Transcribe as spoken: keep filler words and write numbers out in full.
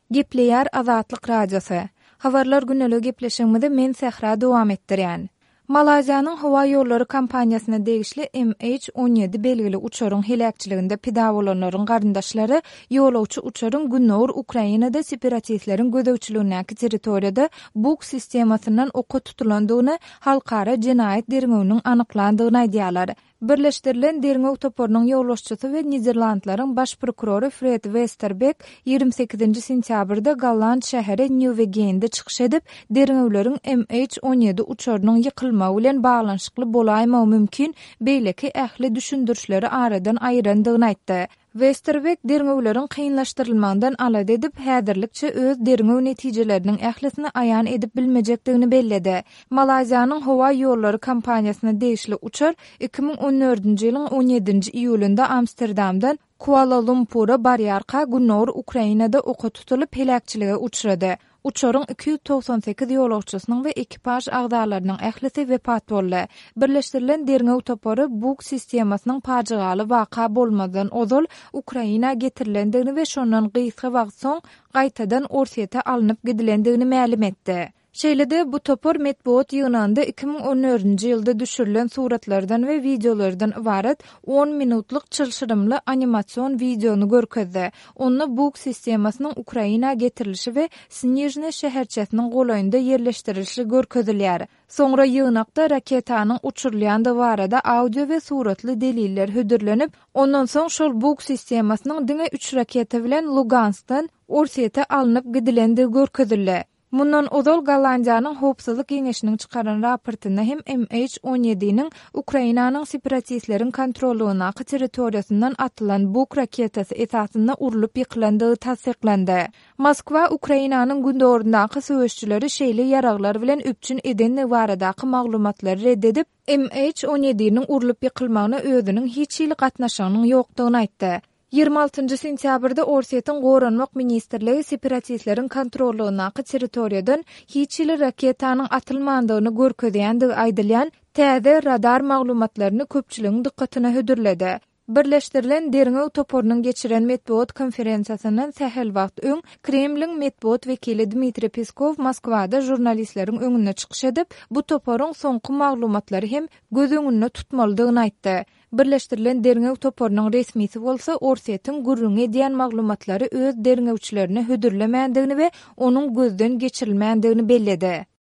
Gepleýär Azatlyk radiosu. Habarlar güneligi gepleşigimizde men Sehra dowam etdirýän. Malaziýanyň howa ýollary kompaniýasyna degişli M H on ýedi belgili uçaryň helakçyliginde pida bolanlaryň garyndaşlary ýolawçy uçaryň Günnowr Ukrainada separatistleriň gödäwçiligindäki territoriýada buk sistemasynyň oka tutulandygyny halkara jenaýat derňeginiň anyklandygyny aýdýarlar. Birleşdirilen derňew toporunyň ýollaşçysy we Niderlandlaryň baş prokurory Fred Westerbeck ýygrimi sekizinji sentýabrda Galland şäheri Nieuwegeende çykyş edip, derňewleriň M H on ýedi uçarynyň ýykylmagy bilen baglanyşykly bolaýmagy mümkin beýleki ähli düşündürçleri aradan aýrandygyny aýtdy. Westerbeck derňewleriň kynlaşdyrylmagyndan alad edip, häzirlikçe öz derňew netijeleriniň ählisini aýan edip bilmejekdigini belledi. Malaziýanyň howa ýollary kompaniýasyna degişli uçar iki ming on dördünji ýylyň on ýedinji iýulynda Amsterdamdan Kuala Lumpura barýarka Günnowr Ukrainada oka tutulup helakçylyga uçrady. Uçaryň iki yüz toksan sekiz ýolawçysynyň we ekipaj agdalarynyň ählisi wepat boldy. Birleşdirilen derňew topory buk sistemasynyň pajygaly waka bolmadan ozal Ukraina getirilendigini we şondan gysga wagt soň gaýtadan Orsiýete alınıp gidilendigini ma'lum etdi. Şeýlede bu topor metbuat ýygnanda iki ming on dördünji ýylda düşürilen suratlardan we videolardan ibaret on minutlyk çylşyrymly animasiýon videonu görkezdi. Onu buk sistemasynyň Ukraina getirilişi we Snizhne şäherçesiniň golaýynda ýerleşdirilişi görkezilýär. Soňra ýygnakda raketanyň uçurulýandy barada audio we suratly deliller hödürlenip, ondan soň şol buk sistemasynyň diňe üç raketa bilen Luganskdan Orsiýete alınıp gidilendigi görkezildi. Mundan ozal Gallandiýanyň howpsuzlyk Geňeşiniň çykaran raportynda hem M H on ýedi-niň Ukrainanyň separatistleriň kontrolyndaky territoriýasyndan atylan buk raketasi esasynda urulup ýykylandygy tasdiklandi. Moskwa Ukrainanyň gündowrundaky söwüşçileri şeýle ýaraglar bilen üpçün eden baradaky maglumatlary reddedip, M H on ýedi-niň urulup ýykylmagyna özüniň hiç ýyl gatnaşygynyň ýokdugyny aýtdy. ýygrimi altynjy sentýabrda Orsiýetiň Goranmak ministrligi separatistleriň kontrolyndaky territoriýadan hiç ýyl raketanyň atylmandygyny görkezýändigi aýdylýan täze radar maglumatlaryny köpçüligiň dikkatine hödürledi. Birleşdirilen derňew toporunyň geçiren metbuat konferensiýasynyň sähel wagt öň Kremliň metbuat wekili Dmitri Peskov Moskwada jurnalistleriň öňüne çykyş edip, bu toporuň soňky maglumatlary hem göz öňünde tutmalydygyny aýtdy. Birleşdirilen derňew toporunyň resmisi bolsa Orsiýetiň gurrun edýän maglumatlary öz derňewçilerine hödürlemäändigini we onuň gözden geçirilmäändigini belledi.